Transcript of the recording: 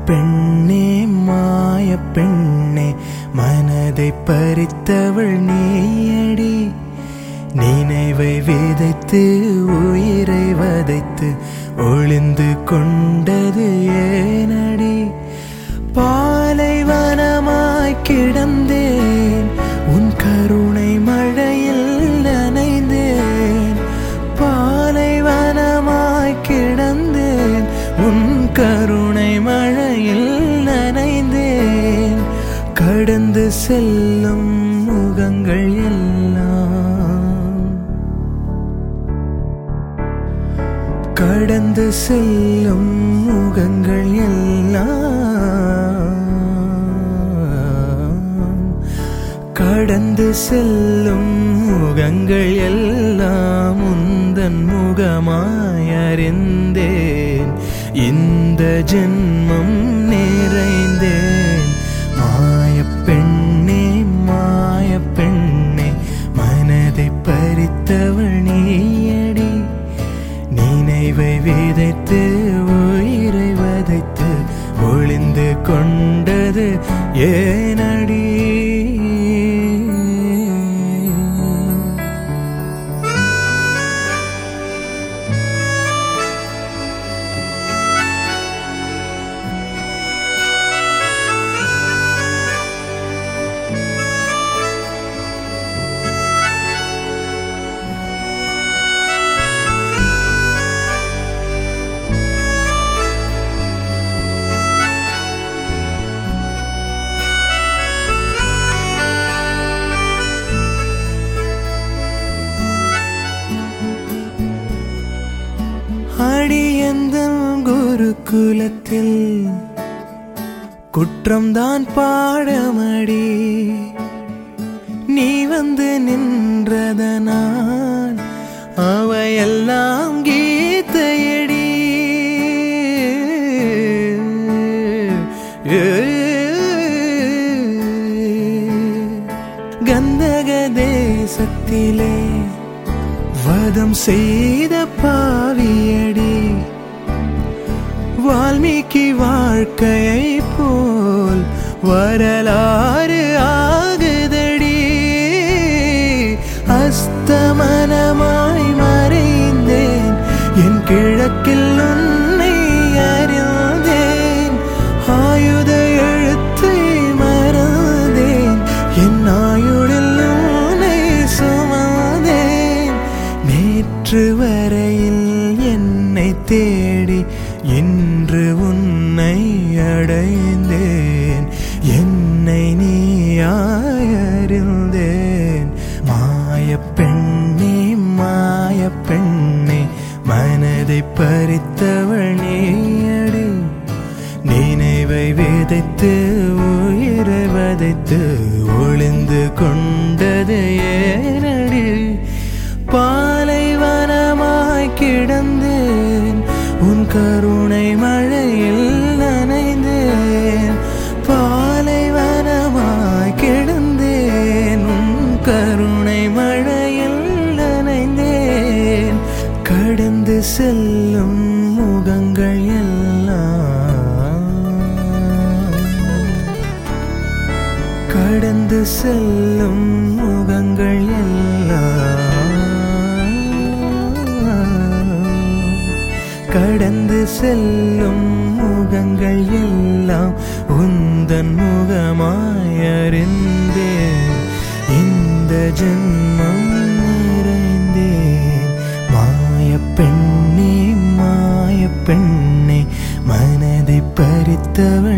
பெண்ணே மாய பெண்ணே மனதை பறித்தவள் நீயடி. நினைவை விதைத்து உயிரை வதைத்து ஒளிந்து கொண்டது ஏனடி. பாலைவனமாய் கிடந்தேன் உன் கருணை மழையில் நனைந்தேன். பாலைவனமாய் கிடந்தேன் உன் கருணை மழையில் நனைந்தேன். கடந்து செல்லும் முகங்கள் எல்லாம், கடந்து செல்லும் முகங்கள் எல்லாம், கடந்து செல்லும் முகங்கள் எல்லாம் உந்தன் முகமாய் அறிந்தேன். இந்த ஜென்மம் நிறைந்தேன். மாய பெண்ணே மாய பெண்ணே மனதை பறித்தவள் நீயடி. நினைவை விதைத்து உயிரை வதைத்து ஒளிந்து கொண்டது ஏனடி. அடியந்தன் குருகுலத்தில் குற்றம்தான் பாடமடி. நீ வந்து நின்றதனால் அவையெல்லாம் கீதையடி. கந்தக தேசத்திலே வதம் செய்த பாவியடி. வால்மீகி வாழ்க்கையை போல் வரலாறு ஆகுதடி. அஸ்தமனமாய் மறைந்தேன் என் கிழக்கில் உன்னை அறிந்தேன். ஆயுத எழுத்தை மறந்தேன் என் ஆயுளில் உன்னை சுமந்தேன். நேற்று வரையில் என்னை தேடி இன்று உன்னை அடைந்தேன். என்னை நீயாய் அறிந்தேன். மாய பெண்ணே மாய பெண்ணே மனதை பறித்தவள் நீயடி. நினைவை விதைத்து உயிரை வதைத்து ஒளிந்து கொண்டது ஏனடி. பாலைவனமாய் கிடந்தேன் உன் கருணை மழையில் நனைந்தேன். பாலைவனமாய் கிடந்தேன் உன் கருணை மழையில் நனைந்தேன். கடந்து செல்லும் முகங்கள் எல்லாம், கடந்து செல்லும் முகங்கள் எல்லாம், கடந்து செல்லும் முகங்கள் எல்லாம் உந்தன் முகமாய் அறிந்தேன். இந்த ஜென்மம் நிறைந்தேன். மாய பெண்ணே மாய பெண்ணே மனதை பறித்தவள்